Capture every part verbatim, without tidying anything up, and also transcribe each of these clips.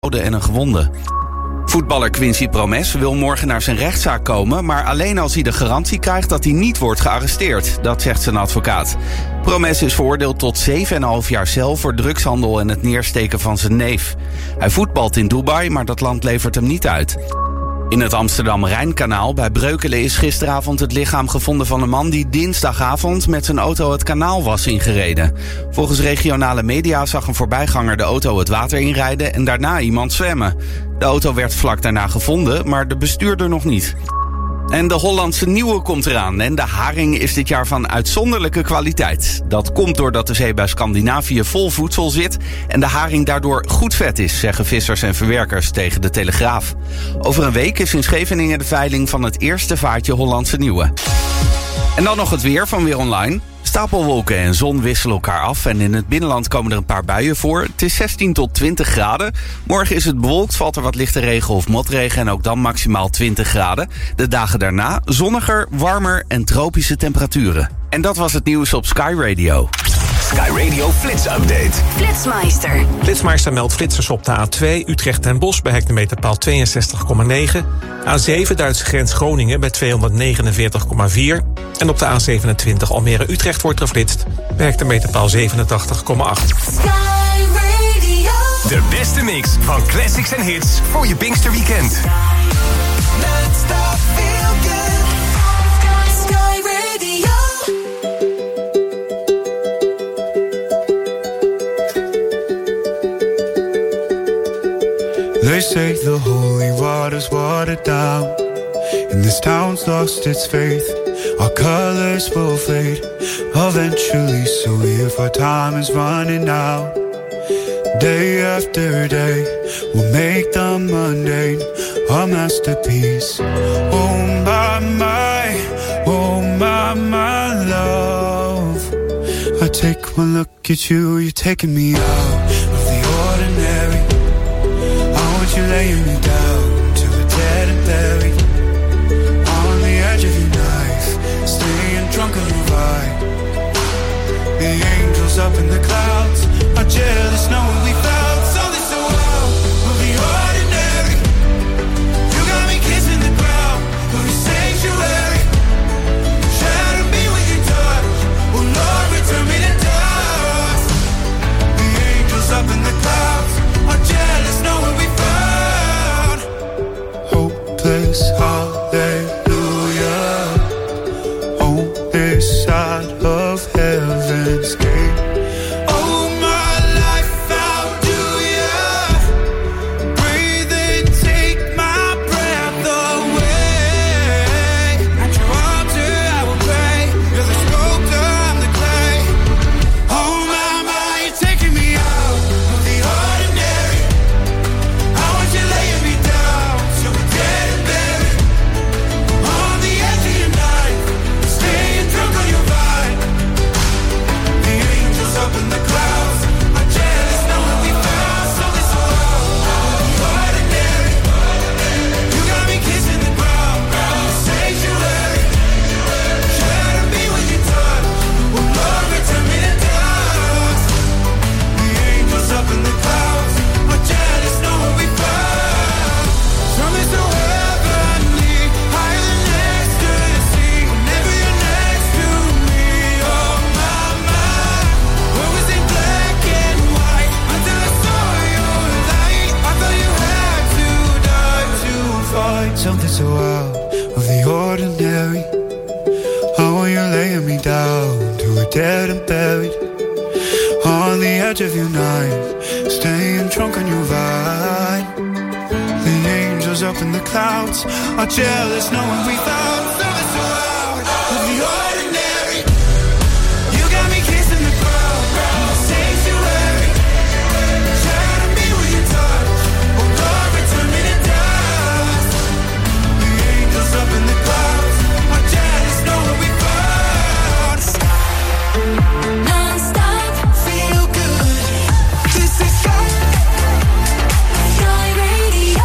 en een gewonde. Voetballer Quincy Promes wil morgen naar zijn rechtszaak komen, maar alleen als hij de garantie krijgt dat hij niet wordt gearresteerd. Dat zegt zijn advocaat. Promes is veroordeeld tot zeven komma vijf jaar cel voor drugshandel en het neersteken van zijn neef. Hij voetbalt in Dubai, maar dat land levert hem niet uit. In het Amsterdam-Rijnkanaal bij Breukelen is gisteravond het lichaam gevonden van een man die dinsdagavond met zijn auto het kanaal was ingereden. Volgens regionale media zag een voorbijganger de auto het water inrijden en daarna iemand zwemmen. De auto werd vlak daarna gevonden, maar de bestuurder nog niet. En de Hollandse Nieuwe komt eraan en de haring is dit jaar van uitzonderlijke kwaliteit. Dat komt doordat de zee bij Scandinavië vol voedsel zit en de haring daardoor goed vet is, zeggen vissers en verwerkers tegen de Telegraaf. Over een week is in Scheveningen de veiling van het eerste vaartje Hollandse Nieuwe. En dan nog het weer van Weer Online. Stapelwolken en zon wisselen elkaar af en in het binnenland komen er een paar buien voor. Het is zestien tot twintig graden. Morgen is het bewolkt, valt er wat lichte regen of motregen en ook dan maximaal twintig graden. De dagen daarna zonniger, warmer en tropische temperaturen. En dat was het nieuws op Sky Radio. Sky Radio Flits Update. Flitsmeister. Flitsmeister meldt flitsers op de A twee Utrecht en Bosch bij hectometerpaal tweeënzestig komma negen. A zeven Duitse grens Groningen bij tweehonderdnegenenveertig komma vier. En op de A zevenentwintig Almere Utrecht wordt geflitst bij hectometerpaal zevenentachtig komma acht. Sky Radio. De beste mix van classics en hits voor je Pinksterweekend. Let's stop feel good. Sky Radio. They say the holy water's watered down, and this town's lost its faith. Our colors will fade eventually, so if our time is running out, day after day, we'll make the mundane a masterpiece. Oh my, my, oh my, my love. I take one look at you, you're taking me out of the ordinary. You laying me down to the dead and buried on the edge of your knife, staying drunk on your ride. The angels up in the clouds are jealous knowing we found something so wild of the ordinary. You got me kissing the ground of your sanctuary. Shadow me with your touch, oh Lord, return me to dust. The angels up in the clouds are jealous knowing we found hopeless hallelujah on this side of heaven's gate. Oh, my life found you, breathe and take my breath away. At your altar I will pray. You're the sculptor, I'm the clay. Oh my, my, you're taking me out of the ordinary. I want you laying me down to a dead and buried on the edge of your knife, staying drunk on your vine. The angels up in the clouds are jealous knowing we found something so ordinary. You got me kissing the ground, sanctuary. Shadow me with your touch, oh Lord, return me to dust. The angels up in the clouds are jealous knowing we found something so heavenly, higher than ecstasy. Whenever you're next to me, oh my, my. What was in black and white until I saw your light? I thought you had to die to find something so out of the ordinary. Oh, you're laying me down to a dead and buried on the edge of your knife, staying drunk on your vine. The angels up in the clouds are jealous knowing we found something so out of the ordinary. You got me kissing the ground, sanctuary. Shadow me with your touch, oh Lord, return me to dust. The angels up in the clouds are jealous knowing we found Non-stop feel good. This is Sky. Sky Radio.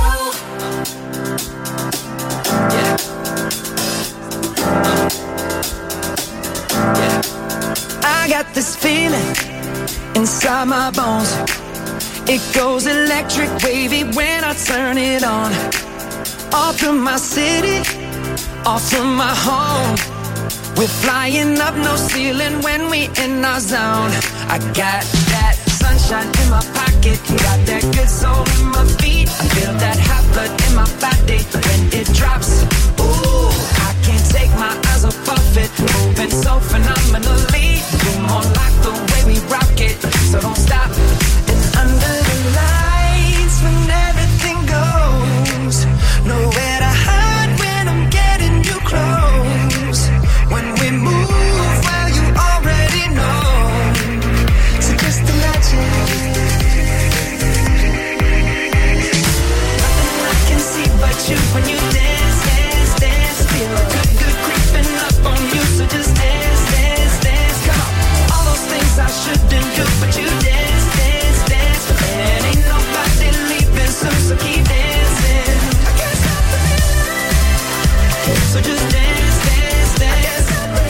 I got this feeling inside my bones. It goes electric wavy when I turn it on. Off from my city, off from my home. We're flying up, no ceiling when we in our zone. I got that sunshine in my pocket, got that good soul in my feet. I feel that hot blood in my body when it drops. Ooh, I can't take my eyes off of it, moving so phenomenally. You're more like the way we rock it, so don't stop. And under the lights when everything goes, nowhere to hide when I'm getting you close. When we move, well, you already know. So just imagine. Nothing I can see but you when you dance, dance, dance. Feel good, good creeping up on you. So just dance, dance, dance. Come on. All those things I shouldn't do, but you dance, dance, dance. And ain't nobody leaving soon, so keep dancing. I can't stop the feeling. So just dance, dance, dance.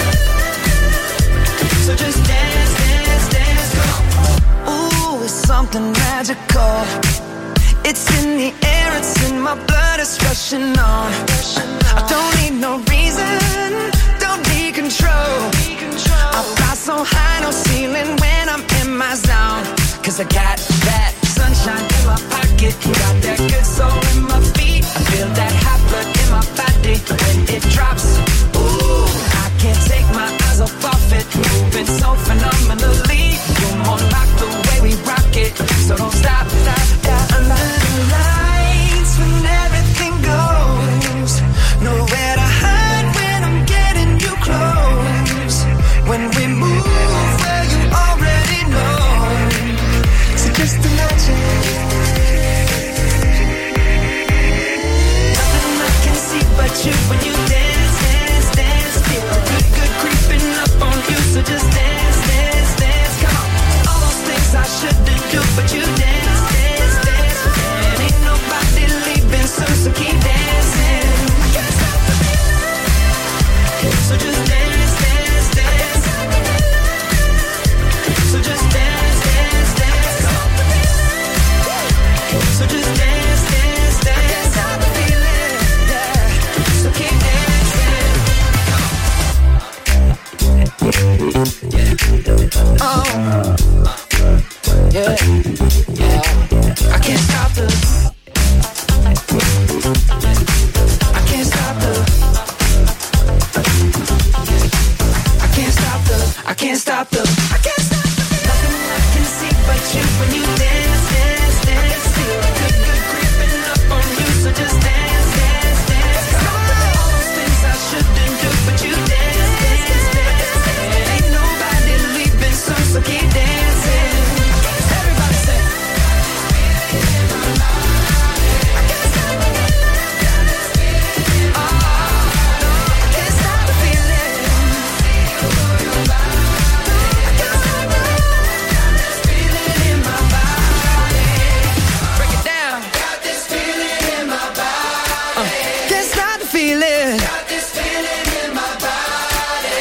So just dance, dance, dance. Come on. Ooh, it's something magical. It's in the air, it's in my blood, it's rushing on. I don't need no reason, don't need control. I fly so high, no ceiling when I'm in my zone. Cause I got that sunshine in my pocket, got that good soul in my feet. I feel that hot blood in my body when it drops. Ooh, I can't take my eyes off of it, moving so phenomenally. You're more like the way we rock it, so don't stop, stop, stop. Under the lights when everything goes, nowhere to hide when I'm getting you close. When we move, well, you already know. So just imagine. Nothing I can see but you when you dance, dance, dance. Feel good, good creeping up on you. So just dance, dance, dance. Come on. All those things I shouldn't do, but you dance, dance, dance. And ain't nobody leaving soon, so keep dancing. I can't stop the feeling. So just dance, dance, dance. So just dance, dance, dance. So just dance, dance, dance. I can't stop the feeling, yeah. So keep dancing. Oh, yeah, yeah. I can't stop the. I can't stop the. I can't stop the. I can't stop the. I can't stop the. Nothing I can see but you when you dance, dance, dance. Feel good, good creeping up on you. So just dance, dance, dance. All those things I shouldn't do, but you dance, dance, dance. And ain't nobody leaving soon, so keep dancing. Everybody say. I can't stop the feeling. Oh, no, I can't stop the feeling. I can't stop the feeling in my body. Break it down. Got this feeling in my body. Uh, can't stop the feeling. Got this feeling in my body.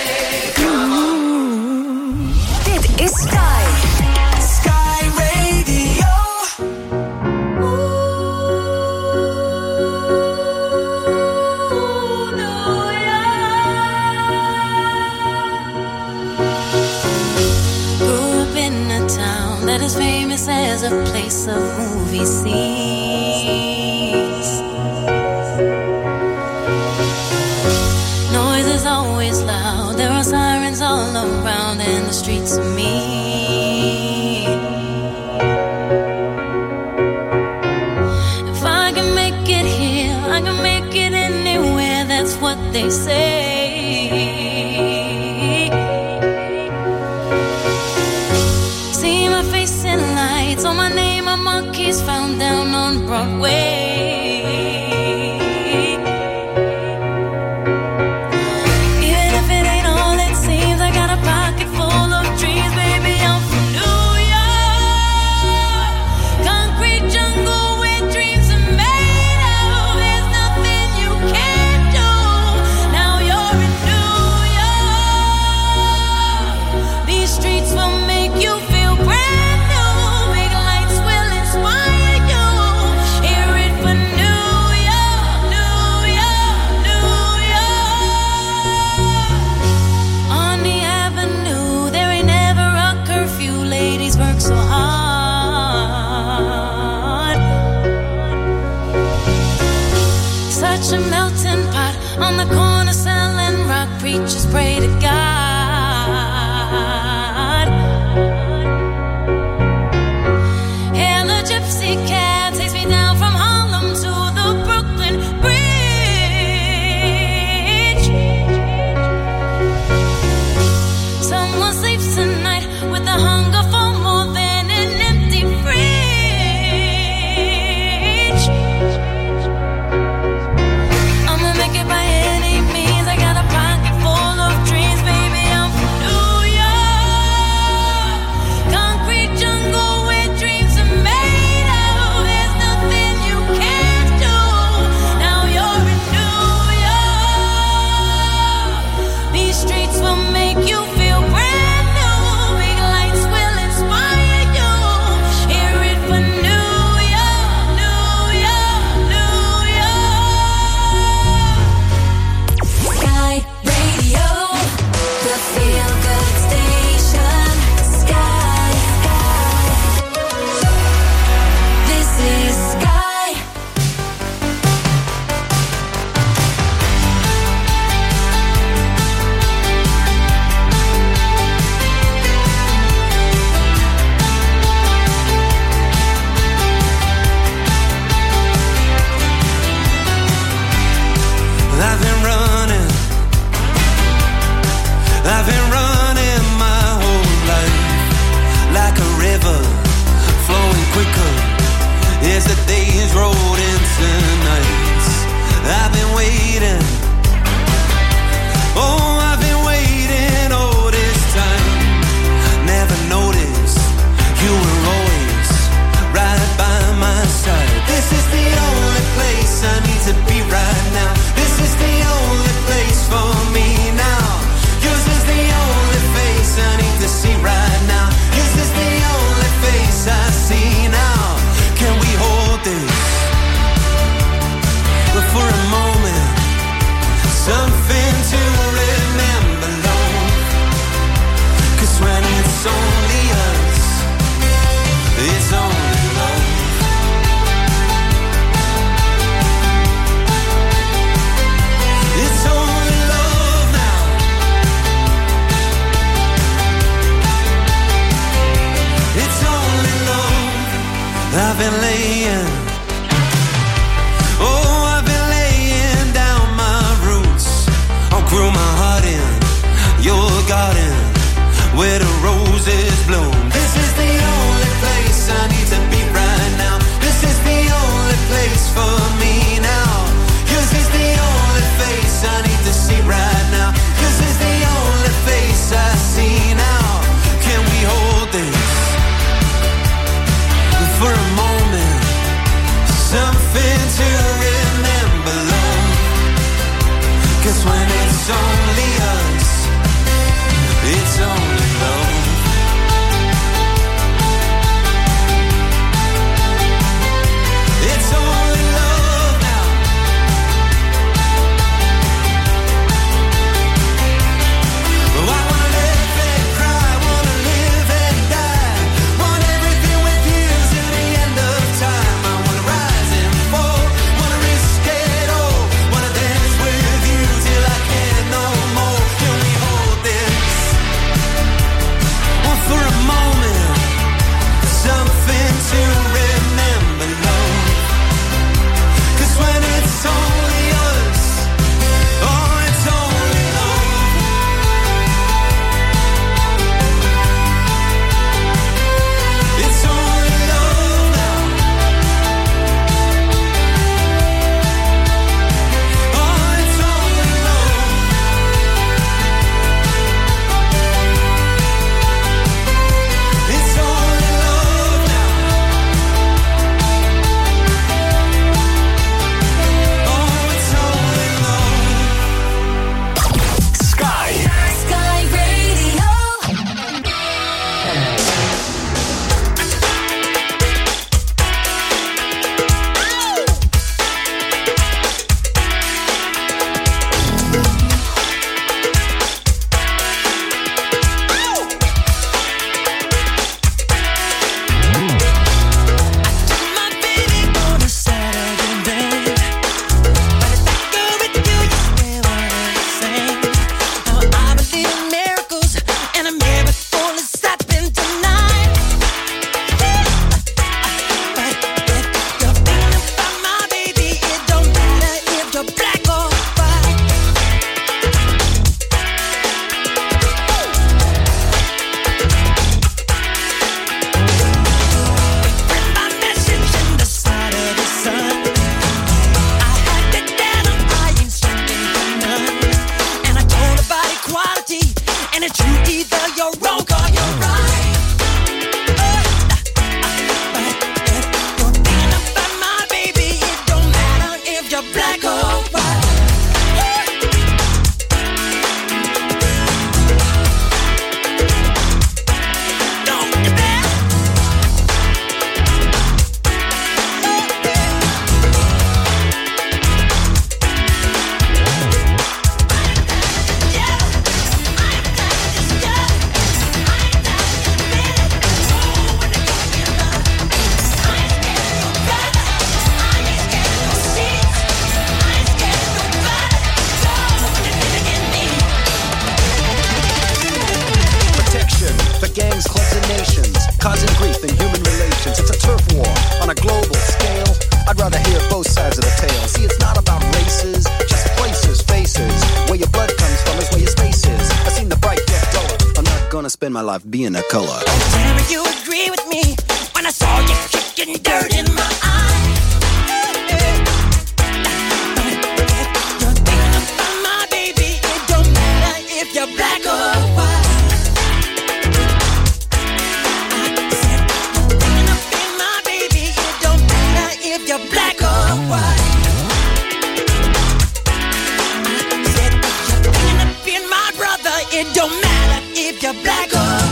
Dit is Sky. Sky Radio. Grew up in a town that is famous as a place of movie scenes. Noise is always loud. There are sirens all around, and the streets are mean. If I can make it here, I can make it anywhere. That's what they say. See my face in lights, on my name, a monkey's found down on Broadway. Even if it ain't all it seems, I got a pocket full of dreams, baby. I'm from New York, concrete jungle where dreams are made of. There's nothing you can't do. Now you're in New York. These streets will make you feel brand new. Big lights will inspire. on the corner selling rock, preachers pray to God. Hail a gypsy cab takes me down from Harlem to the Brooklyn Bridge. Someone sleeps tonight with the hunger for more than an empty fridge. I'ma make it by any means. I got a pocket full of dreams, baby. I'm from New York, concrete jungle where dreams are made of. There's nothing you can't do. Now you're in New York. These streets will make you feel brand new. Big lights will inspire you. Hear it for New York, New York, New York. Sky Radio, the feel good station. Sky, Sky. This is Sky. I've been running, I've been running my whole life, like a river, flowing quicker as the days rolled into nights. I've been waiting, oh, I've been waiting all this time. Never noticed you were always right by my side. This is the only place I need to be right now. This is the only place for me now. Yours is the only face I need to see right now. Yours is the only face I see now. Can we hold this? But for a moment, something to remember, love. 'Cause when it's only us, it's only love. It's only love now. It's only love. I've been laying, oh, I've been laying down my roots. I'll grow my heart in your garden where the roses bloom. This is the only place I need to be right now. This is the only place for me now. Yours is the only face I need to see right now. Yours is the only face I see now. Can we hold this for a moment? Something to remember, love. 'Cause when it's only us, it's only love. It's only love now. Oh, I wanna live and cry, wanna live and die. Want everything with you till the end of time. I wanna rise and fall, wanna spend my life being a color. Tell me you agree with me when I saw you kicking dirt in my eye. You're thinking about my baby. It don't matter if you're black or white. I said you're thinking about my baby. It don't matter if you're black or white. I said you're thinking about my brother. It don't matter if you're black or white.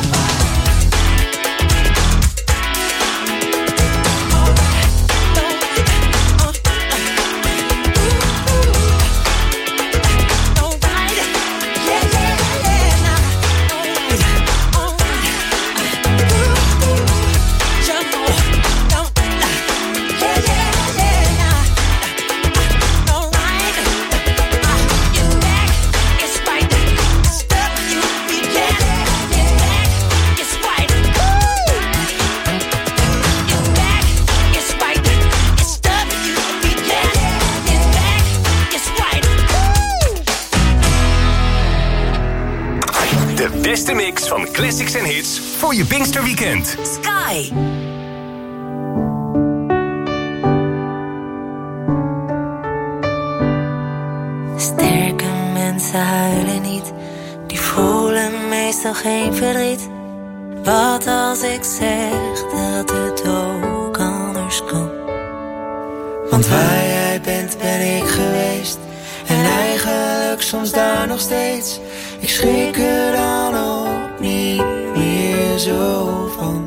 De beste mix van classics en hits voor je Pinksterweekend. Sky. Sterke mensen huilen niet, die voelen meestal geen verdriet. Wat als ik zeg dat het ook anders kan? Want waar jij bent ben ik geweest, en eigenlijk soms daar nog steeds. Ik schrik er dan ook niet meer zo van.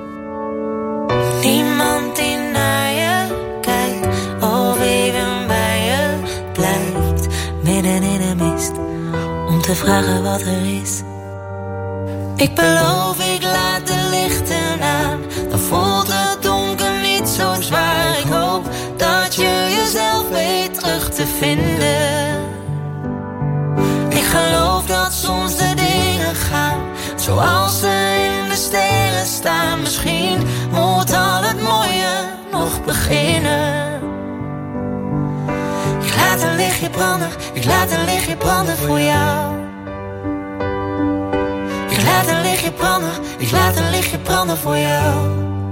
Niemand die naar je kijkt of even bij je blijft, midden in de mist, om te vragen wat er is. Ik beloof, ik laat de lichten aan, dan voelt het donker niet zo zwaar. Ik hoop dat je jezelf weet terug te vinden. Ik geloof dat soms de dingen gaan zoals ze in de sterren staan. Misschien moet al het mooie nog beginnen. Ik laat een lichtje branden, ik laat een lichtje branden voor jou. Ik laat een lichtje branden, ik laat een lichtje branden voor jou.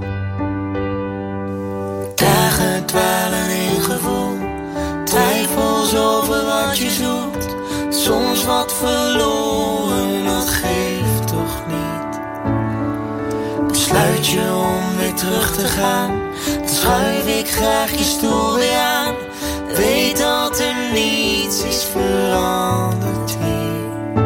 Dagen dwalen in gevoel, twijfels over wat je zoekt. Soms wat verloren, dat geeft toch niet. Besluit je om weer terug te gaan, dan schuif ik graag je stoel weer aan. Weet dat er niets is veranderd hier.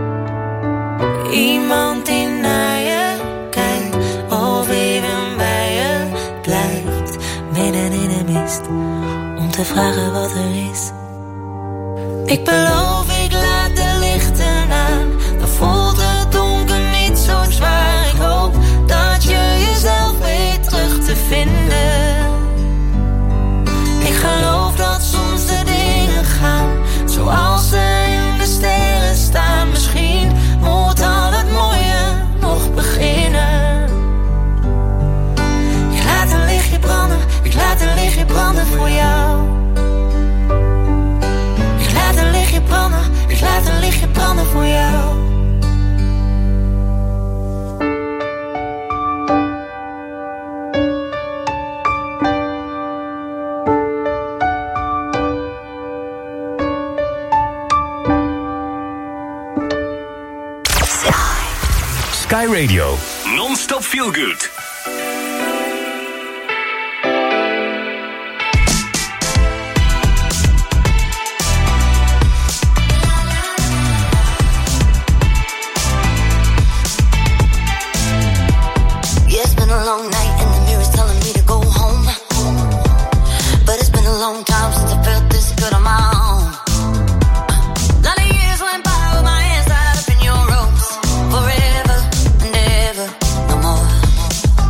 Iemand die naar je kijkt of even bij je blijft, midden in de mist, om te vragen wat er is. Ik beloof, ik laat de lichten aan, dan voelt het donker niet zo zwaar. Ik hoop dat je jezelf weet terug te vinden. Ik geloof dat soms de dingen gaan zoals ze in de sterren staan. Misschien moet al het mooie nog beginnen. Ik laat een lichtje branden, ik laat een lichtje branden voor jou. Ik laat een lichtje branden, ik laat een lichtje branden voor jou. Sky Radio. Non-stop feel good. Yeah, it's been a long night and the mirror's telling me to go home. But it's been a long time since I felt this good on my own. Lot of years went by with my hands tied up in your ropes. Forever and ever, no more.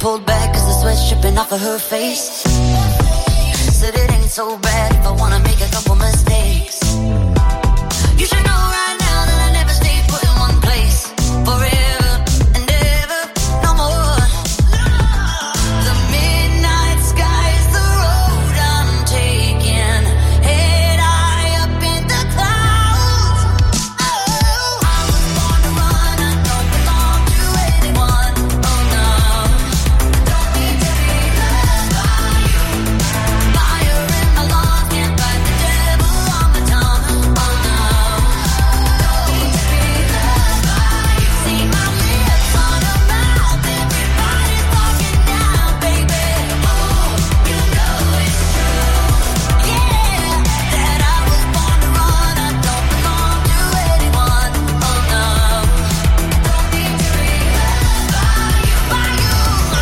pulled back as the sweat's dripping off of her face. Said it ain't so bad if I wanna make a couple mistakes. You should know right now that I never stay put in one place forever and ever, no more. The midnight sky is the road I'm taking, head high up in the clouds. Oh, I was born to run, I don't belong to anyone. Oh no, don't need to be loved by you. Fire in my lungs, can't fight the devil on my tongue. Oh no, don't need to be loved by you. See my lips on a mouth, everybody's talking now, baby. Oh, you know it's true, yeah, that I was born to run, I don't belong to anyone. Oh no, don't need to be loved by you, by you.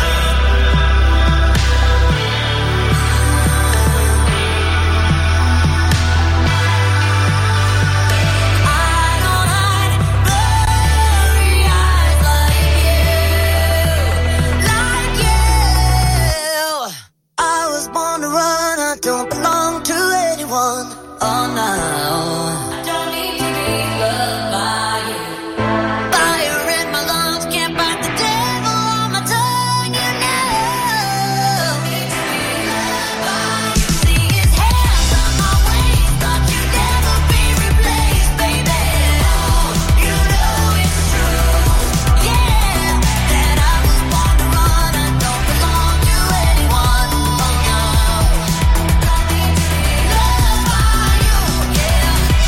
I don't hide blurry eyes like you, like you. I was born to run, I don't belong to anyone. Oh no, I don't need to be loved by you. Fire in my lungs, can't fight the devil on my tongue, you know. Need to be loved by you. See his hands on my waist, thought you'd never be replaced, baby. Oh, you know it's true, yeah, that I was born to run, I don't belong to anyone. Oh no, don't need to be loved by you, yeah.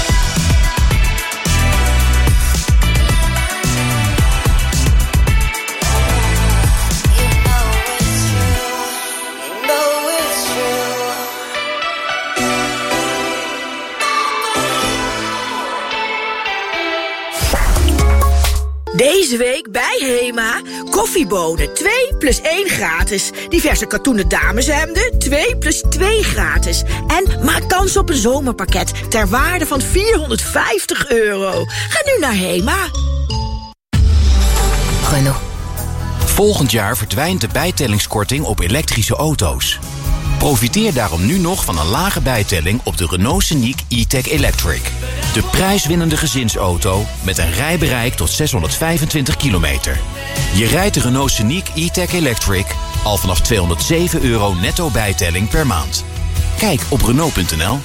You know it's true, you know it's true. Deze week bij Hema, koffiebonen twee plus één gratis. Diverse katoenen dameshemden twee plus twee gratis. En maak kans op een zomerpakket ter waarde van vierhonderdvijftig euro. Ga nu naar Hema. Renault. Volgend jaar verdwijnt de bijtellingskorting op elektrische auto's. Profiteer daarom nu nog van een lage bijtelling op de Renault Scenic E-Tech Electric. De prijswinnende gezinsauto met een rijbereik tot zeshonderdvijfentwintig kilometer. Je rijdt de Renault Scenic E-Tech Electric al vanaf tweehonderdzeven euro netto bijtelling per maand. Kijk op Renault punt n l.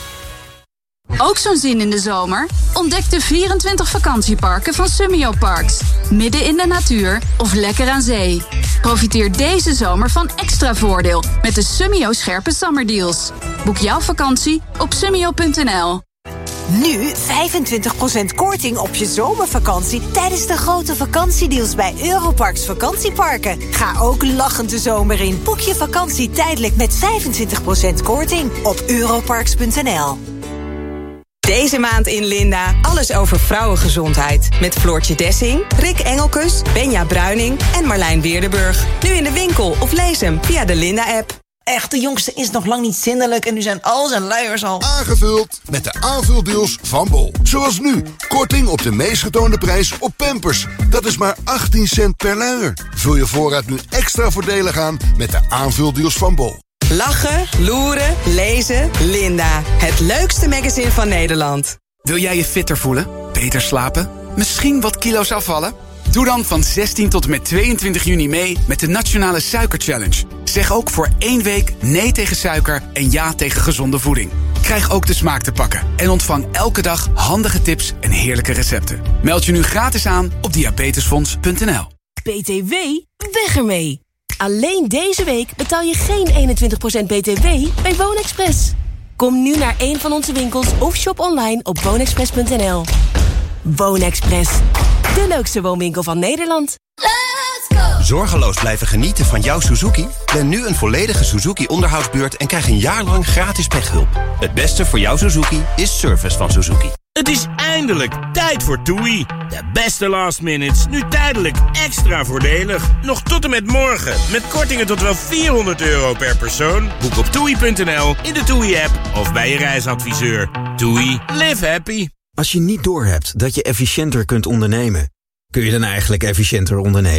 Ook zo'n zin in de zomer? Ontdek de vierentwintig vakantieparken van Summio Parks. Midden in de natuur of lekker aan zee. Profiteer deze zomer van extra voordeel met de Summio scherpe zomerdeals. Boek jouw vakantie op summio punt n l. Nu vijfentwintig procent korting op je zomervakantie tijdens de grote vakantiedeals bij Europarks vakantieparken. Ga ook lachend de zomer in. Boek je vakantie tijdelijk met vijfentwintig procent korting op europarks punt n l. Deze maand in Linda, alles over vrouwengezondheid. Met Floortje Dessing, Rick Engelkes, Benja Bruining en Marlijn Weerdenburg. Nu in de winkel of lees hem via de Linda-app. Echt, de jongste is nog lang niet zindelijk en nu zijn al zijn luiers al aangevuld met de aanvuldeals van Bol. Zoals nu, korting op de meest getoonde prijs op Pampers. Dat is maar achttien cent per luier. Vul je voorraad nu extra voordelig aan met de aanvuldeals van Bol. Lachen, loeren, lezen, Linda. Het leukste magazine van Nederland. Wil jij je fitter voelen? Beter slapen? Misschien wat kilo's afvallen? Doe dan van zestien tot en met tweeëntwintig juni mee met de Nationale Suiker Challenge. Zeg ook voor één week nee tegen suiker en ja tegen gezonde voeding. Krijg ook de smaak te pakken en ontvang elke dag handige tips en heerlijke recepten. Meld je nu gratis aan op diabetesfonds punt n l. B T W? Weg ermee! Alleen deze week betaal je geen eenentwintig procent B T W bij WoonExpress. Kom nu naar een van onze winkels of shop online op woonexpress punt n l. WoonExpress, de leukste woonwinkel van Nederland. Let's go! Zorgeloos blijven genieten van jouw Suzuki? Plan nu een volledige Suzuki-onderhoudsbeurt en krijg een jaar lang gratis pechhulp. Het beste voor jouw Suzuki is service van Suzuki. Het is eindelijk tijd voor TUI. De beste last minutes, nu tijdelijk extra voordelig. Nog tot en met morgen, met kortingen tot wel vierhonderd euro per persoon. Boek op toei punt n l, in de TUI-app of bij je reisadviseur. TUI, live happy. Als je niet doorhebt dat je efficiënter kunt ondernemen, kun je dan eigenlijk efficiënter ondernemen?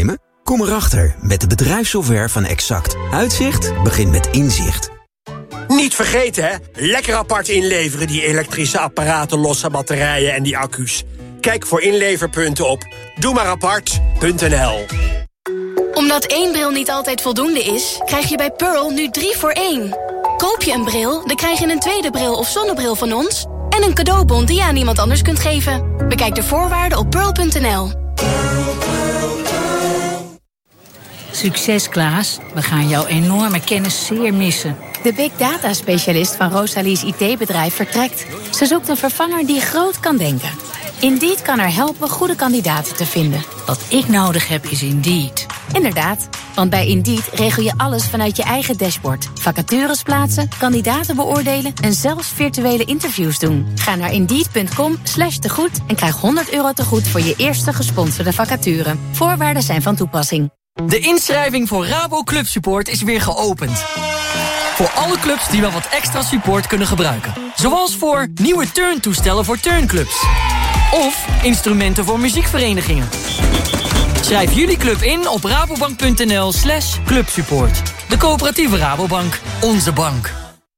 Kom erachter met de bedrijfssoftware van Exact. Uitzicht begint met inzicht. Niet vergeten, hè? Lekker apart inleveren, die elektrische apparaten, losse batterijen en die accu's. Kijk voor inleverpunten op doe maar apart punt n l. Omdat één bril niet altijd voldoende is, krijg je bij Pearl nu drie voor één. Koop je een bril, dan krijg je een tweede bril of zonnebril van ons en een cadeaubon die je aan iemand anders kunt geven. Bekijk de voorwaarden op pearl punt n l. Succes, Klaas. We gaan jouw enorme kennis zeer missen. De big data specialist van Rosalie's I T-bedrijf vertrekt. Ze zoekt een vervanger die groot kan denken. Indeed kan haar helpen goede kandidaten te vinden. Wat ik nodig heb is Indeed. Inderdaad, want bij Indeed regel je alles vanuit je eigen dashboard. Vacatures plaatsen, kandidaten beoordelen en zelfs virtuele interviews doen. Ga naar indeed punt com slash tegoed en krijg honderd euro tegoed voor je eerste gesponsorde vacature. Voorwaarden zijn van toepassing. De inschrijving voor Rabo Club Support is weer geopend. Voor alle clubs die wel wat extra support kunnen gebruiken. Zoals voor nieuwe turntoestellen voor turnclubs. Of instrumenten voor muziekverenigingen. Schrijf jullie club in op rabobank punt n l slash clubsupport. De coöperatieve Rabobank. Onze bank.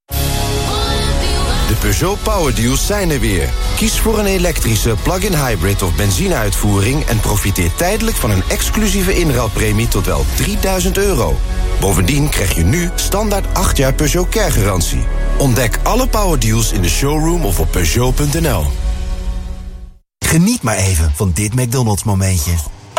De Peugeot Power Deals zijn er weer. Kies voor een elektrische plug-in hybrid of benzineuitvoering en profiteer tijdelijk van een exclusieve inruilpremie tot wel drieduizend euro. Bovendien krijg je nu standaard acht jaar Peugeot Care-garantie. Ontdek alle Power Deals in de showroom of op peugeot punt n l. Geniet maar even van dit McDonald's momentje.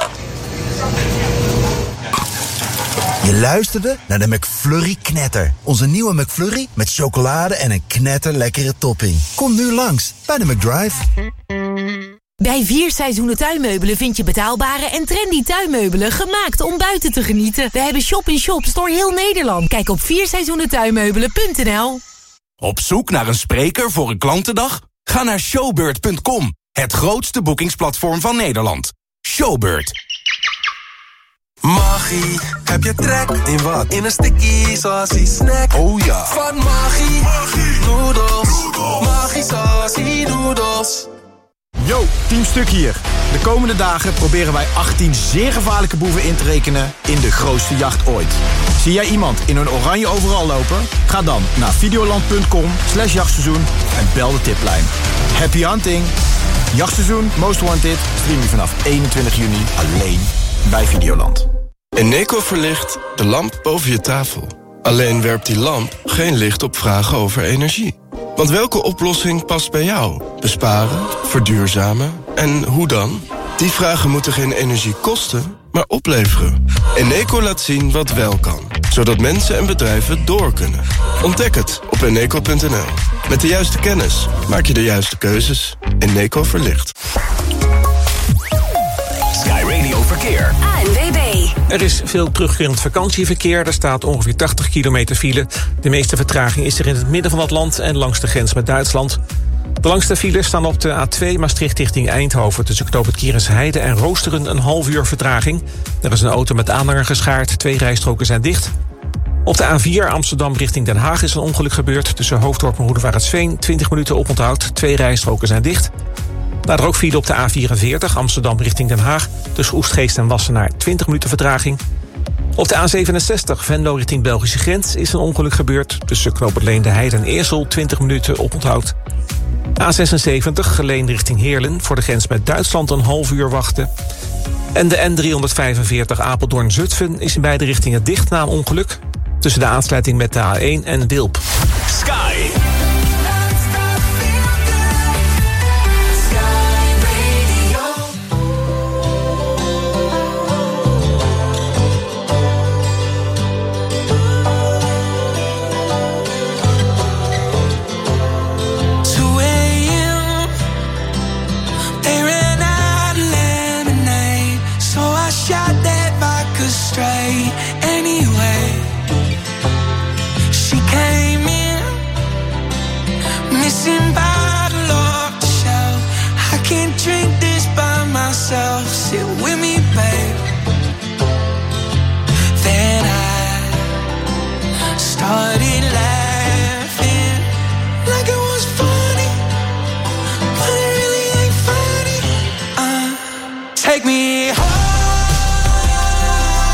Je luisterde naar de McFlurry Knetter. Onze nieuwe McFlurry met chocolade en een knetterlekkere topping. Kom nu langs bij de McDrive. Bij Vier Seizoenen Tuinmeubelen vind je betaalbare en trendy tuinmeubelen gemaakt om buiten te genieten. We hebben shop-in-shops door heel Nederland. Kijk op vierseizoenentuinmeubelen punt n l. Op zoek naar een spreker voor een klantendag? Ga naar showbird punt com, het grootste boekingsplatform van Nederland. Showbird. Maggie, heb je trek in wat? In een sticky saucy snack. Oh ja. Van Maggie, noedels. Maggie saucy noedels. Yo, Team Stuk hier. De komende dagen proberen wij achttien zeer gevaarlijke boeven in te rekenen in de grootste jacht ooit. Zie jij iemand in een oranje overal lopen? Ga dan naar videoland punt com slash jachtseizoen en bel de tiplijn. Happy hunting! Jachtseizoen Most Wanted stream je vanaf eenentwintig juni alleen bij Videoland. Eneco verlicht de lamp boven je tafel. Alleen werpt die lamp geen licht op vragen over energie. Want welke oplossing past bij jou? Besparen, verduurzamen en hoe dan? Die vragen moeten geen energie kosten, maar opleveren. Eneco laat zien wat wel kan, zodat mensen en bedrijven door kunnen. Ontdek het op eneco punt n l. Met de juiste kennis maak je de juiste keuzes. Eneco verlicht. Sky Radio Verkeer. A N W B. Er is veel terugkerend vakantieverkeer. Er staat ongeveer tachtig kilometer file. De meeste vertraging is er in het midden van het land en langs de grens met Duitsland. De langste files staan op de A twee Maastricht richting Eindhoven. Tussen knooppunt Kierenshede en Roosteren een half uur vertraging. Er is een auto met aanhanger geschaard. Twee rijstroken zijn dicht. Op de A vier Amsterdam richting Den Haag is een ongeluk gebeurd. Tussen Hoofddorp en Roedevaartsveen twintig minuten oponthoud. Twee rijstroken zijn dicht. Daardoor ook file op de A vierenveertig Amsterdam richting Den Haag. Tussen Oestgeest en Wassenaar twintig minuten vertraging. Op de A zevenenzestig Venlo richting Belgische grens is een ongeluk gebeurd. Tussen knooppunt Leende Heide en Eersel twintig minuten oponthoud. A zesenzeventig Geleen richting Heerlen. Voor de grens met Duitsland een half uur wachten. En de N driehonderdvijfenveertig Apeldoorn-Zutphen is in beide richtingen dicht na een ongeluk. Tussen de aansluiting met de A één en Wilp. Sky. Sit with me, babe. Then I started laughing like it was funny, but it really ain't funny. Uh, take me home,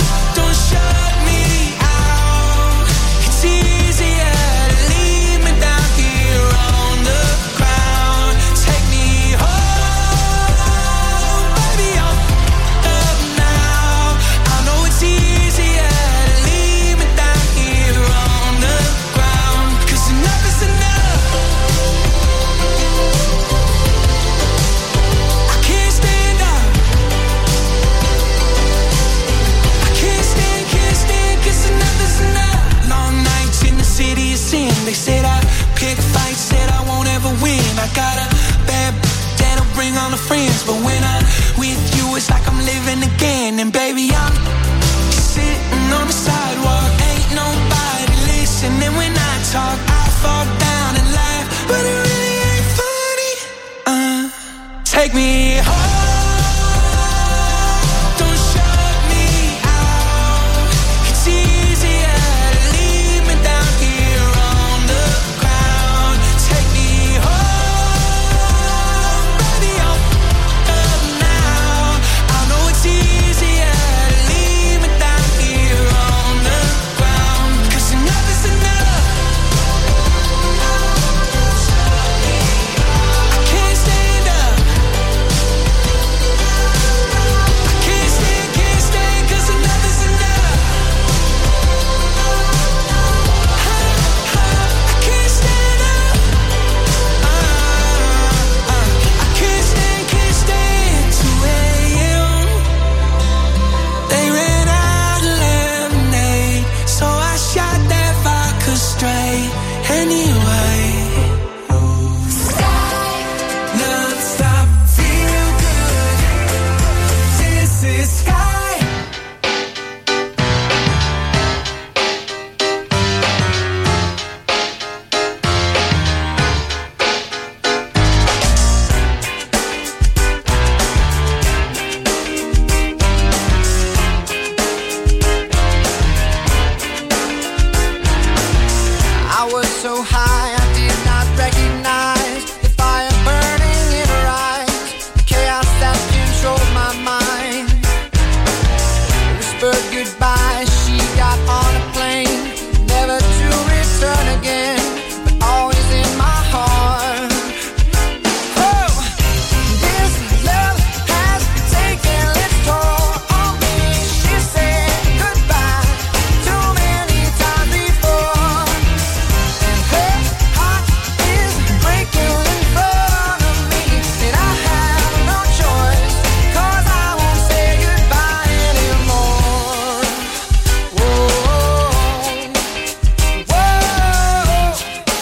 me home, don't shut me out. It's easier to leave me down here on the ground. Take me home, baby, I'm f***ed up now. I know it's easier to leave me down here on the ground. 'Cause enough is enough. I can't stand up. I can't stand, can't stand, 'cause enough is enough. I can't stand up. Uh, uh, I can't stand, can't stand. two a.m. They ran out of lemonade, so I shot that vodka straight anyway. Non-stop, feel good. This is Sky. I was so high I did not recognize the fire burning in her eyes, the chaos that controlled my mind. Whispered goodbye, she got on a plane, never to return again, but always in my heart. Oh, this love has taken its toll on me. She said goodbye too many times before. Her heart is breaking in front of me, and I have no choice, 'cause I won't say goodbye anymore. Whoa, whoa,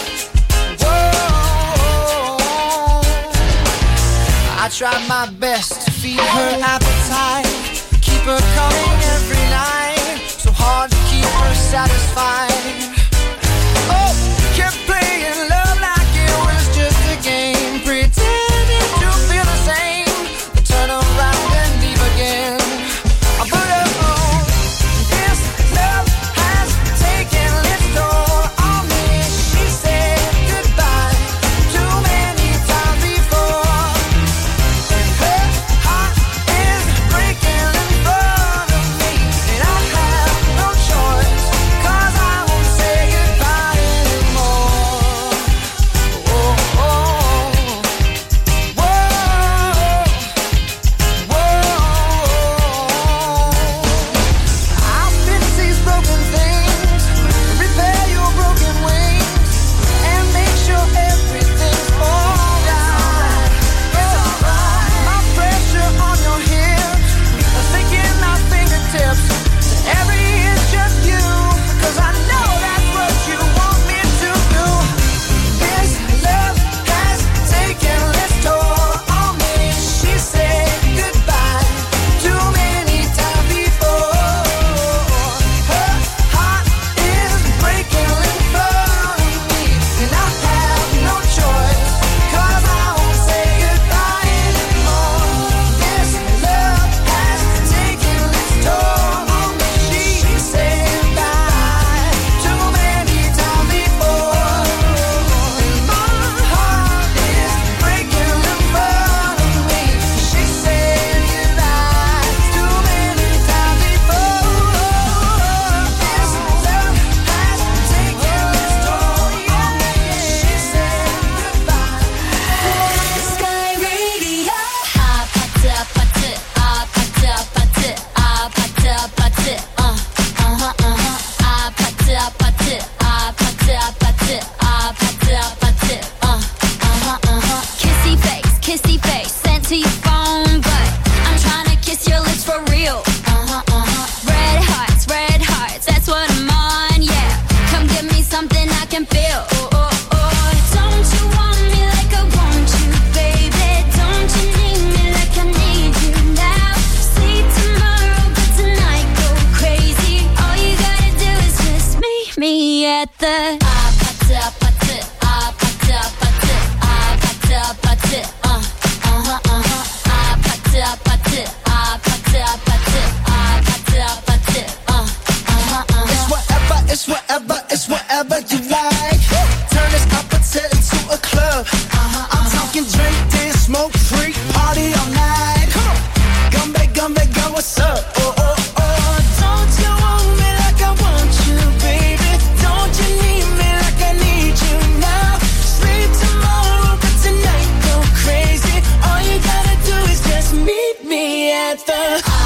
whoa. I tried my best to feed her appetite, keep her coming every night, so hard to keep her satisfied. Oh, kept playing love like it was just a game, pretending to feel the same, but turn around and leave again. I put up on this love has taken its toll on me. She said goodbye too many times before, and her heart is breaking in front of me, and I have no choice, 'cause I won't say goodbye anymore. what's up? Oh, oh, oh. Don't you want me like I want you, baby? Don't you need me like I need you now? Sleep tomorrow, but tonight go crazy. All you gotta do is just meet me at the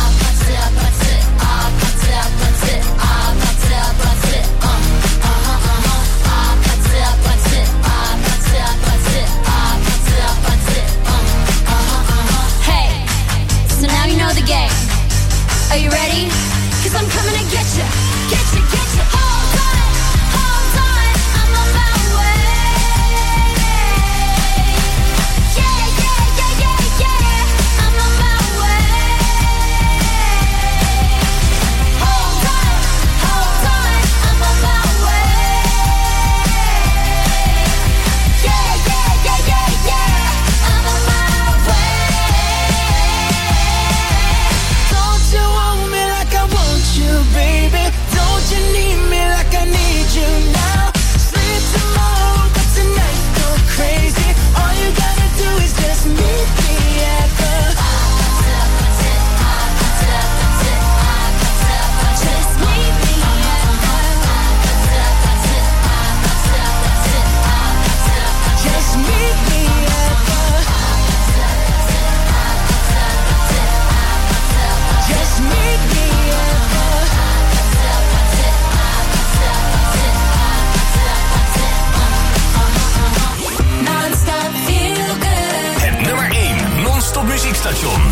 Are you ready? Cause I'm coming to get you, get you, get you. Hold on, hold on, I'm on my way. Yeah, yeah, yeah, yeah, yeah, I'm on my way. Hold on, hold on, I'm on my way. Yeah, yeah, yeah, yeah, yeah, I'm on my way. Don't you want me like I want you, baby? Don't you need me like I need you now? Sleep tomorrow, but tonight go crazy. All you gotta do is just meet me at the just meet me at the just meet me at the just meet me at the non-stop feel good. Het nummer één non-stop muziekstation.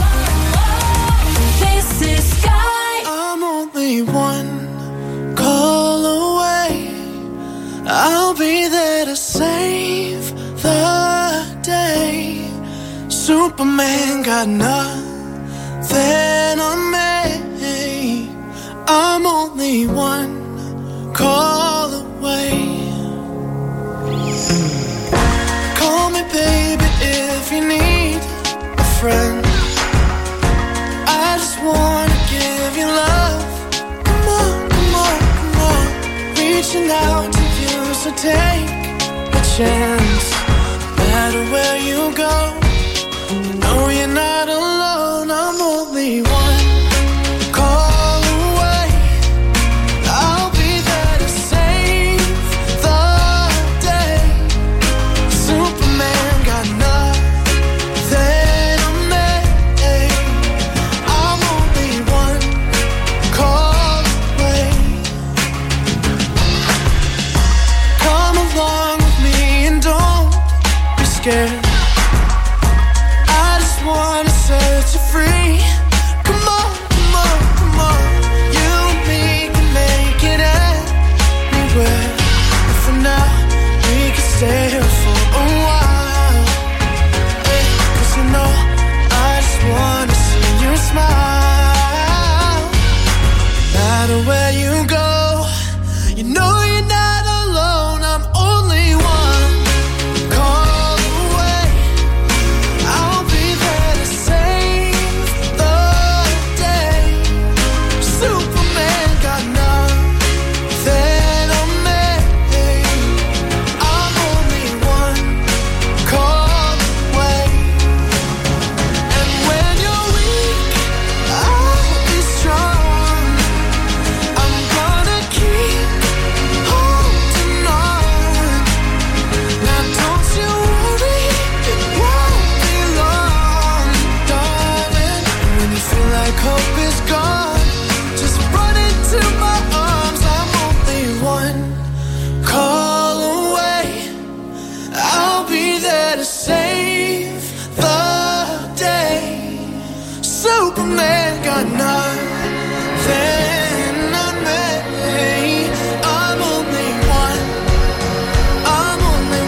This is Sky. I'm only one call away. I'll be there to save the day. Superman got nothing on me. I'm only one call away. Call me baby if you need a friend. I just wanna give you love. Come on, come on, come on. Reaching out to you, so take a chance. No matter where you go, you know you're not alone. I'm only one call away. I'll be there to save the day. Superman got nothing on me. I'm only one call away. Come along with me and don't be scared. I just wanna set you free. Come on, come on, come on. You and me can make it anywhere. And for now, we can stay here for a while. Hey, 'cause you know, I just wanna see you smile. No matter where you go, you know you're not alone. I'm only one call away. I'll be there to save the day. Superman got nothing on me. I'm only one call away. And when you're weak, I'll be strong. I'm gonna keep holding on. Now don't you worry, it won't be long, darling. When you feel like hope is gone, just run into my arms. I'm only one call away. I'll be there to save the day. Superman got nothing on me. I'm only one. I'm only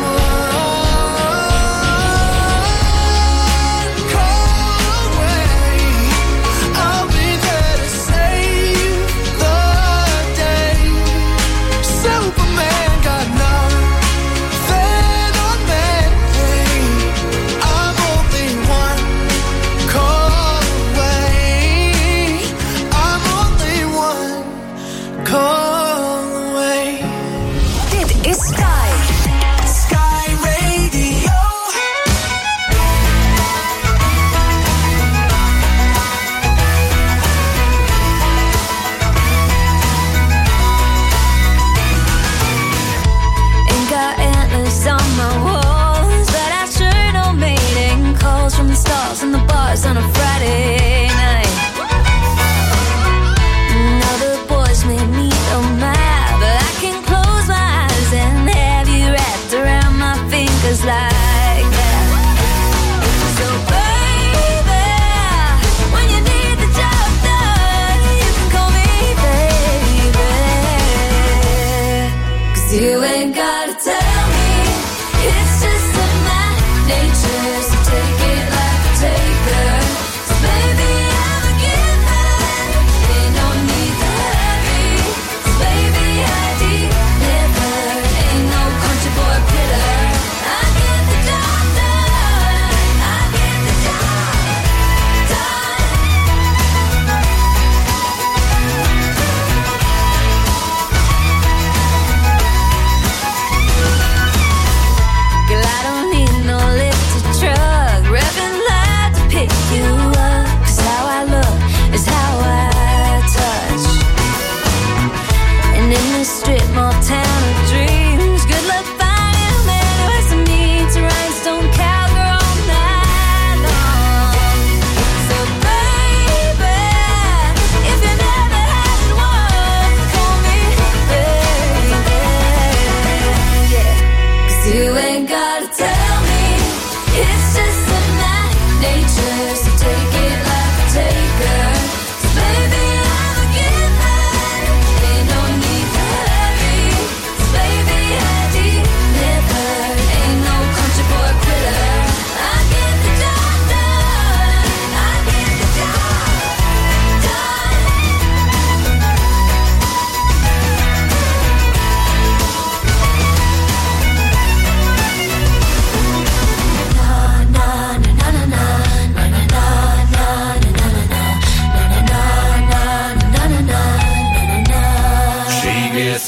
one call away. I'll be there to save the day. Superman got nothing on me. I'm only one call away.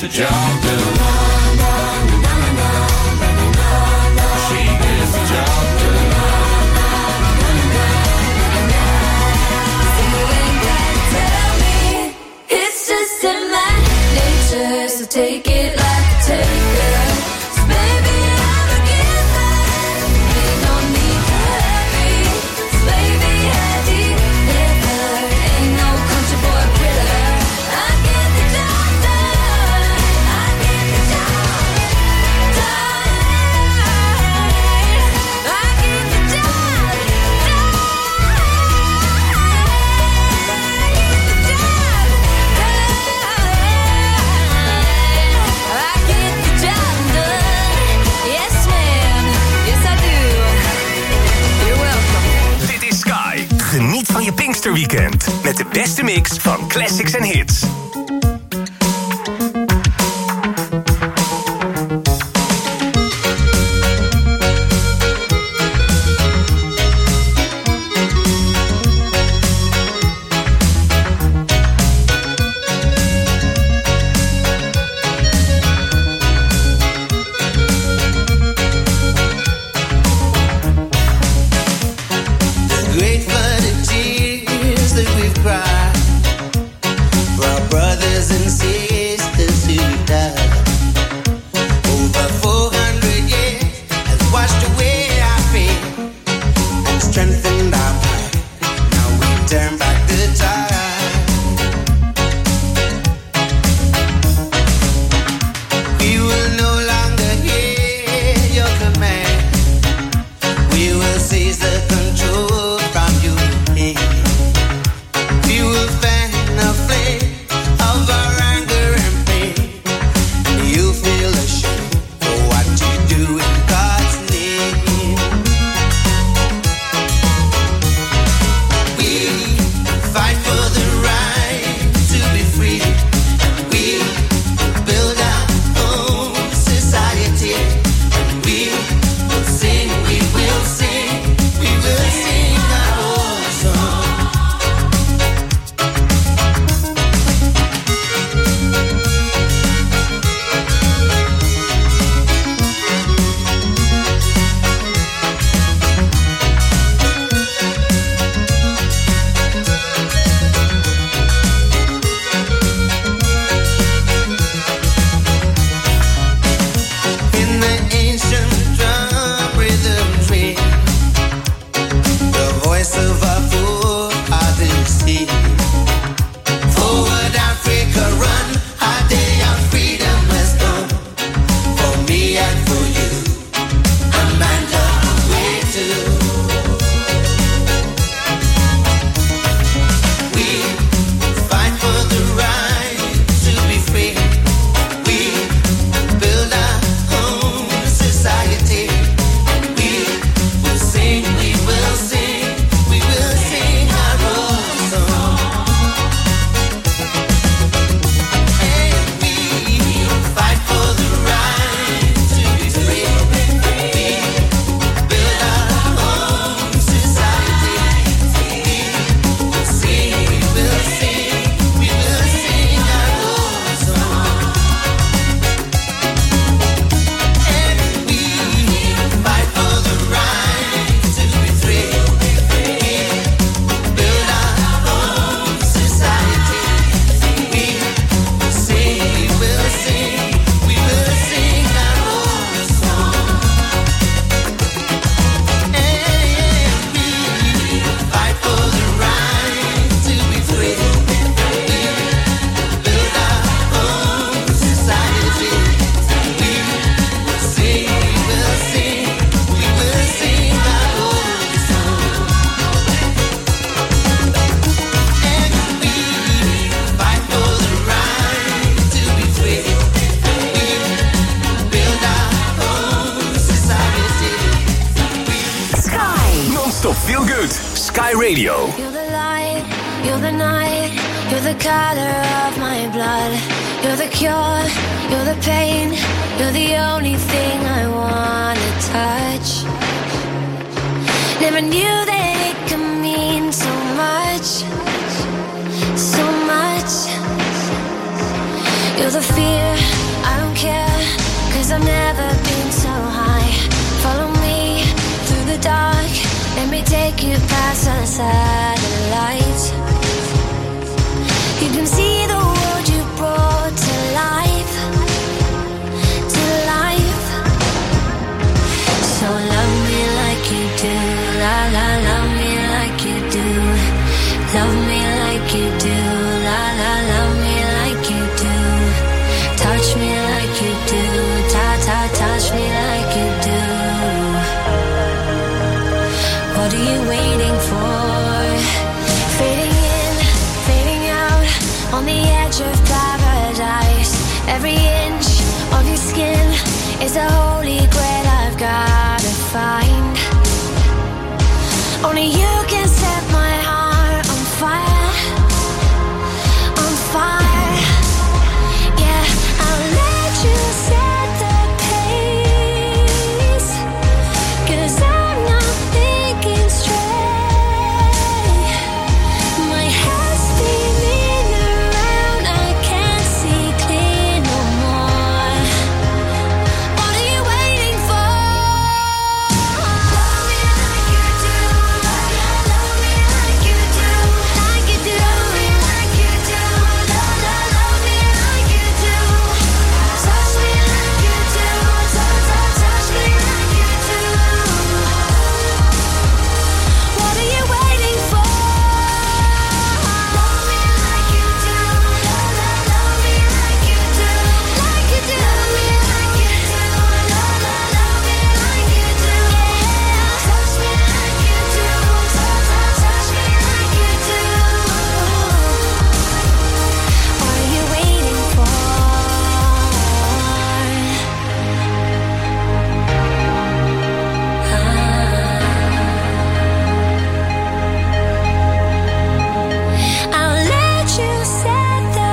the job done. She gets the job done. It's just in my nature, so take it like a taker. So baby, I'm a giver. Ain't no need to hurry. So baby, I deliver. Ain't no country boy quitter. I get the job done. I get the job done. I get the job done. Geniet van je Pinksterweekend met de beste mix van classics en hits. Radio. You're the light, you're the night, you're the color of my blood. You're the cure, you're the pain, you're the only thing I wanna touch. Never knew that it could mean so much, so much. You're the fear, here, 'cause I've never been so high. Follow me through the dark, let me take you past the satellites. You can see the world you brought to life, to life. So love me like you do, la la, love me like you do. Love me like you do, la la, love me like you do. Touch me like you do, ta ta, touch me like you do. What are you waiting for? Fading in, fading out, on the edge of paradise. Every inch of your skin is a holy grail I've gotta find. Only you can set my heart on fire, on fire. Yeah, I'll let you set the pace, 'cause I'm not thinking straight. My head's spinning around, I can't see clear no more. What are you waiting for? Love me like you do, love me like you do, like you do. Love me like you do, love, love, love me like you do. Touch me like you do, touch, touch, touch me like you do. What are you waiting for? Love me like you do, love, love, love me like you do, like you do. Love me like you do, love, love, love me like you do. Touch me like you do, touch, touch, touch me like you do. What are you waiting for? I'll let you set the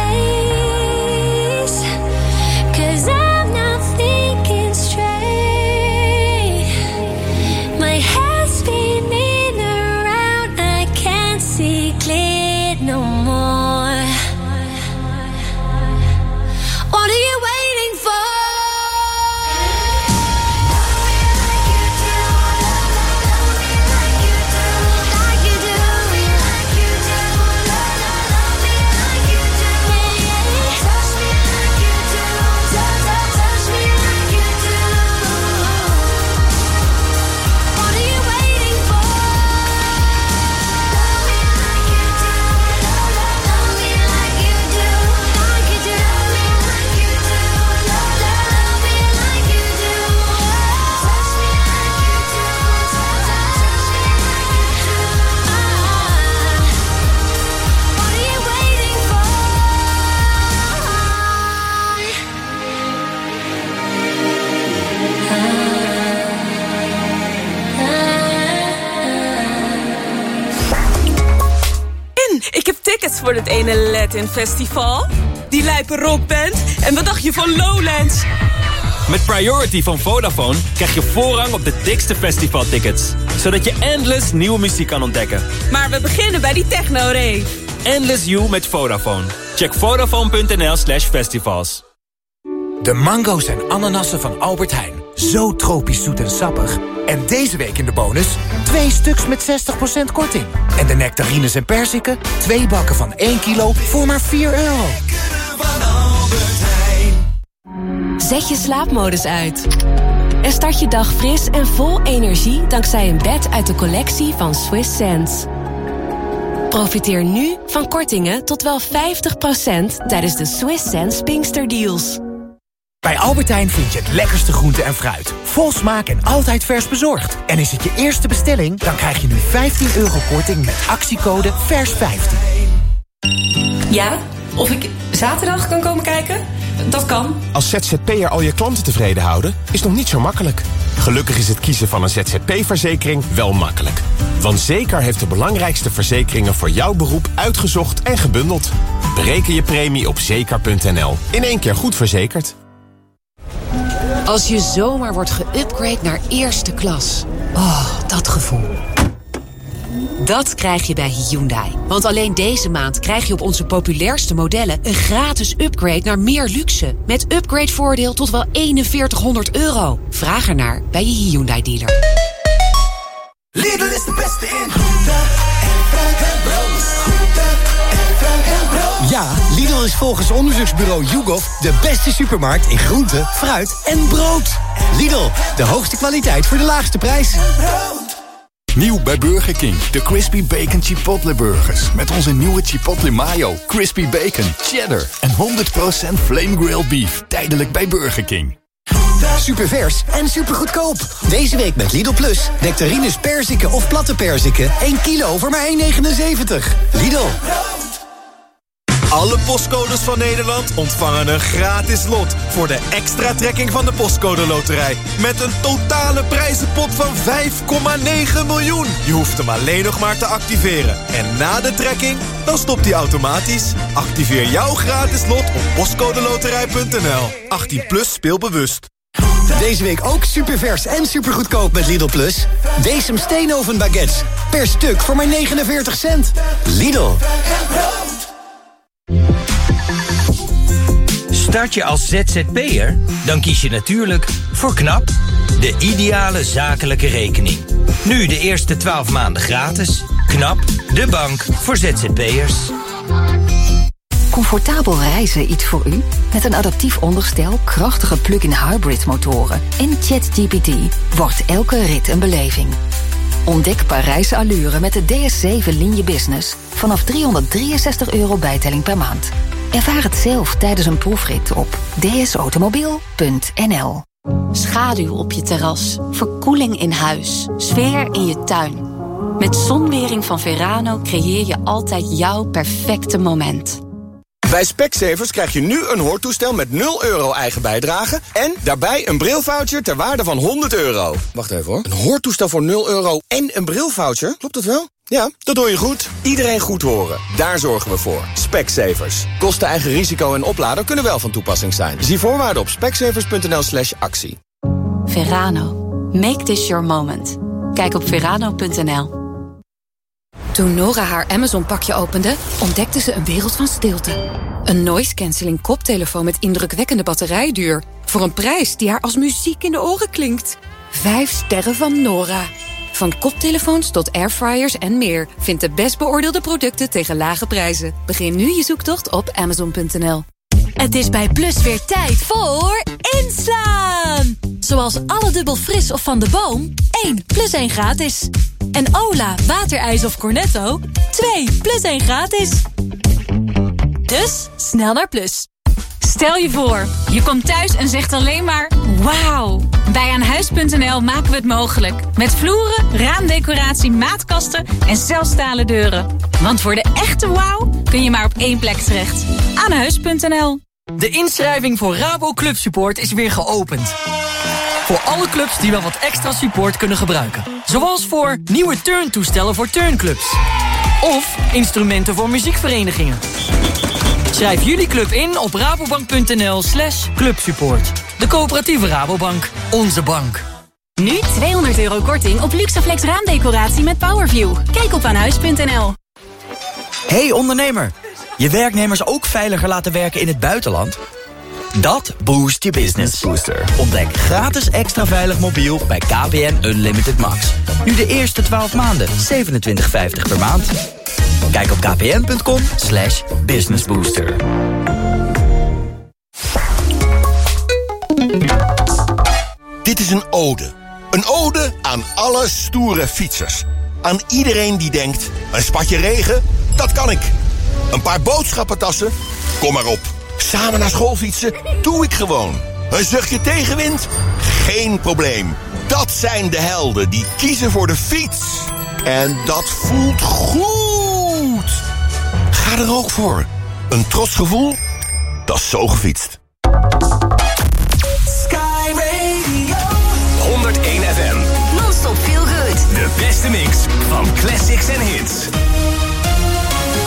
pace, 'cause I'm not thinking straight. My head's spinning around, I can't see clear no more. What are you waiting for? Like you do, like you do, love, love, love me like you do. Touch me like you do, touch, touch, touch me like you do. What are you waiting for? Love me like you do, love, love, love me like you do, like you do. Love me like you do, love, love, love me like you do. Touch me like you do, touch, touch, touch me like you do. What are you waiting for? En ik heb tickets voor het ene Latin Festival, die lijpe rockband. En wat dacht je van Lowlands? Met Priority van Vodafone krijg je voorrang op de dikste festivaltickets. Zodat je endless nieuwe muziek kan ontdekken. Maar we beginnen bij die techno-rave. Endless You met Vodafone. Check vodafone.nl slash festivals. De mango's en ananassen van Albert Heijn. Zo tropisch zoet en sappig. En deze week in de bonus twee stuks met zestig procent korting. En de nectarines en perziken, twee bakken van één kilo voor maar vier euro. Zet je slaapmodus uit. En start je dag fris en vol energie dankzij een bed uit de collectie van Swiss Sense. Profiteer nu van kortingen tot wel vijftig procent tijdens de Swiss Sense Pinkster Deals. Bij Albert Heijn vind je het lekkerste groente en fruit. Vol smaak en altijd vers bezorgd. En is het je eerste bestelling, dan krijg je nu vijftien euro korting met actiecode vers vijftien. Ja, of ik zaterdag kan komen kijken? Dat kan. Als Z Z P'er al je klanten tevreden houden, is nog niet zo makkelijk. Gelukkig is het kiezen van een Z Z P-verzekering wel makkelijk. Want Zeker heeft de belangrijkste verzekeringen voor jouw beroep uitgezocht en gebundeld. Bereken je premie op zeker punt n l. In één keer goed verzekerd. Als je zomaar wordt geüpgrade naar eerste klas. Oh, dat gevoel. Dat krijg je bij Hyundai. Want alleen deze maand krijg je op onze populairste modellen een gratis upgrade naar meer luxe. Met upgradevoordeel tot wel eenenveertighonderd euro. Vraag ernaar bij je Hyundai dealer. Lidl is de beste in groente en fruit en brood. Groente en fruit en brood. Ja, Lidl is volgens onderzoeksbureau YouGov de beste supermarkt in groente, fruit en brood. Lidl, de hoogste kwaliteit voor de laagste prijs. Nieuw bij Burger King, de Crispy Bacon Chipotle Burgers. Met onze nieuwe Chipotle Mayo, Crispy Bacon, Cheddar en honderd procent Flame Grilled Beef. Tijdelijk bij Burger King. Supervers en supergoedkoop. Deze week met Lidl Plus. Nectarines perziken of platte perziken. één kilo voor maar één negenenzeventig. Lidl. Alle postcodes van Nederland ontvangen een gratis lot voor de extra trekking van de Postcode Loterij. Met een totale prijzenpot van vijf komma negen miljoen. Je hoeft hem alleen nog maar te activeren. En na de trekking, dan stopt hij automatisch. Activeer jouw gratis lot op postcodeloterij punt n l. achttien plus, speel bewust. Deze week ook supervers en supergoedkoop met Lidl Plus. Weesum Steenoven baguettes. Per stuk voor maar negenenveertig cent. Lidl. Start je als Z Z P'er? Dan kies je natuurlijk voor KNAP, de ideale zakelijke rekening. Nu de eerste twaalf maanden gratis. KNAP, de bank voor Z Z P'ers. Comfortabel reizen iets voor u? Met een adaptief onderstel, krachtige plug-in hybrid motoren en ChatGPT wordt elke rit een beleving. Ontdek Parijse allure met de D S zeven Linie Business vanaf driehonderddrieënzestig euro bijtelling per maand. Ervaar het zelf tijdens een proefrit op d s automobiel punt n l. Schaduw op je terras, verkoeling in huis, sfeer in je tuin. Met Zonwering van Verano creëer je altijd jouw perfecte moment. Bij Specsavers krijg je nu een hoortoestel met nul euro eigen bijdrage en daarbij een brilvoucher ter waarde van honderd euro. Wacht even hoor. Een hoortoestel voor nul euro en een brilvoucher? Klopt dat wel? Ja, dat hoor je goed. Iedereen goed horen. Daar zorgen we voor. Specsavers. Kosten, eigen risico en oplader kunnen wel van toepassing zijn. Zie voorwaarden op specsavers punt n l slash actie. Verano. Make this your moment. Kijk op verano punt n l. Toen Nora haar Amazon-pakje opende, ontdekte ze een wereld van stilte. Een noise-canceling koptelefoon met indrukwekkende batterijduur. Voor een prijs die haar als muziek in de oren klinkt. Vijf sterren van Nora. Van koptelefoons tot airfryers en meer. Vind de best beoordeelde producten tegen lage prijzen. Begin nu je zoektocht op amazon punt n l. Het is bij Plus weer tijd voor inslaan! Zoals alle dubbel fris of Van de Boom, één plus één gratis. En Ola, waterijs of Cornetto, twee plus één gratis. Dus, snel naar Plus. Stel je voor, je komt thuis en zegt alleen maar wauw. Bij aanhuis punt n l maken we het mogelijk. Met vloeren, raamdecoratie, maatkasten en zelfstalen deuren. Want voor de echte wauw kun je maar op één plek terecht. aanhuis punt n l. De inschrijving voor Rabo Club Support is weer geopend. Voor alle clubs die wel wat extra support kunnen gebruiken. Zoals voor nieuwe turntoestellen voor turnclubs. Of instrumenten voor muziekverenigingen. Schrijf jullie club in op rabobank punt n l slash clubsupport. De coöperatieve Rabobank. Onze bank. Nu tweehonderd euro korting op Luxaflex raamdecoratie met Powerview. Kijk op aanhuis punt n l. Hey ondernemer, je werknemers ook veiliger laten werken in het buitenland? Dat boost je business. Booster. Ontdek gratis extra veilig mobiel bij K P N Unlimited Max. Nu de eerste twaalf maanden zevenentwintig vijftig per maand. Kijk op kpn punt com slash businessbooster. Dit is een ode. Een ode aan alle stoere fietsers. Aan iedereen die denkt, een spatje regen, dat kan ik. Een paar boodschappentassen, kom maar op. Samen naar school fietsen, doe ik gewoon. Een zuchtje tegenwind, geen probleem. Dat zijn de helden die kiezen voor de fiets. En dat voelt goed. Ga er ook voor. Een trots gevoel, dat is zo gefietst. Sky Radio. honderdéén F M. Non-stop feel good. De beste mix van classics en hits.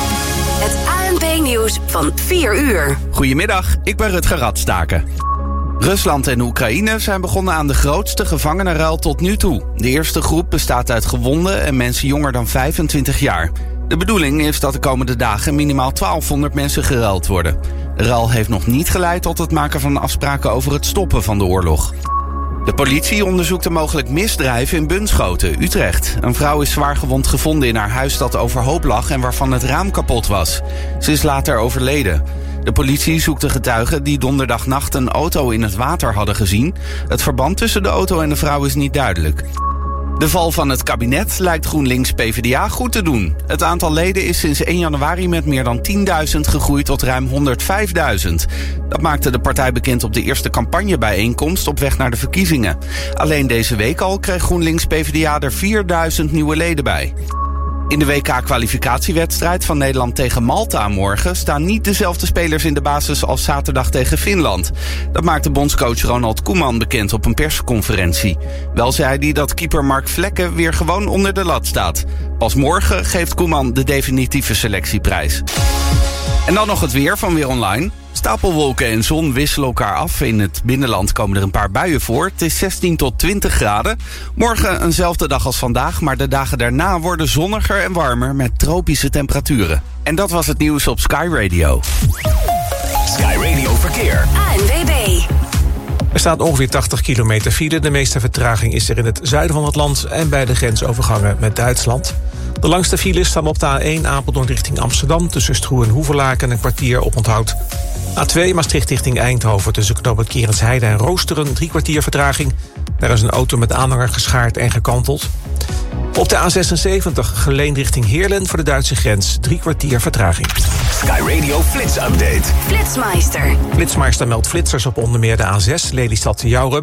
Het A N P-nieuws van vier uur. Goedemiddag, ik ben Rutger Radstaken. Rusland en Oekraïne zijn begonnen aan de grootste gevangenenruil tot nu toe. De eerste groep bestaat uit gewonden en mensen jonger dan vijfentwintig jaar. De bedoeling is dat de komende dagen minimaal twaalfhonderd mensen geruild worden. De ruil heeft nog niet geleid tot het maken van afspraken over het stoppen van de oorlog. De politie onderzoekt een mogelijk misdrijf in Bunschoten, Utrecht. Een vrouw is zwaargewond gevonden in haar huis dat overhoop lag en waarvan het raam kapot was. Ze is later overleden. De politie zoekt de getuigen die donderdagnacht een auto in het water hadden gezien. Het verband tussen de auto en de vrouw is niet duidelijk. De val van het kabinet lijkt GroenLinks-PvdA goed te doen. Het aantal leden is sinds één januari met meer dan tienduizend gegroeid tot ruim honderdvijfduizend. Dat maakte de partij bekend op de eerste campagnebijeenkomst op weg naar de verkiezingen. Alleen deze week al kreeg GroenLinks-PvdA er vierduizend nieuwe leden bij. In de W K-kwalificatiewedstrijd van Nederland tegen Malta morgen staan niet dezelfde spelers in de basis als zaterdag tegen Finland. Dat maakte bondscoach Ronald Koeman bekend op een persconferentie. Wel zei hij dat keeper Mark Vlekken weer gewoon onder de lat staat. Pas morgen geeft Koeman de definitieve selectieprijs. En dan nog het weer van Weer Online. Stapelwolken en zon wisselen elkaar af. In het binnenland komen er een paar buien voor. Het is zestien tot twintig graden. Morgen eenzelfde dag als vandaag, maar de dagen daarna worden zonniger en warmer met tropische temperaturen. En dat was het nieuws op Sky Radio. Sky Radio Verkeer. A N W B. Er staat ongeveer tachtig kilometer file. De meeste vertraging is er in het zuiden van het land en bij de grensovergangen met Duitsland. De langste files staan op de A één Apeldoorn richting Amsterdam tussen Stroe en Hoevelaken een kwartier oponthoud. A twee Maastricht richting Eindhoven tussen knooppunt Kerensheide en Roosteren drie kwartier vertraging. Daar is een auto met aanhanger geschaard en gekanteld. Op de A zesenzeventig Geleen richting Heerlen voor de Duitse grens drie kwartier vertraging. Sky Radio Flits Update. Flitsmeister. Flitsmeister meldt flitsers op onder meer de A zes Lelystad-Jouren.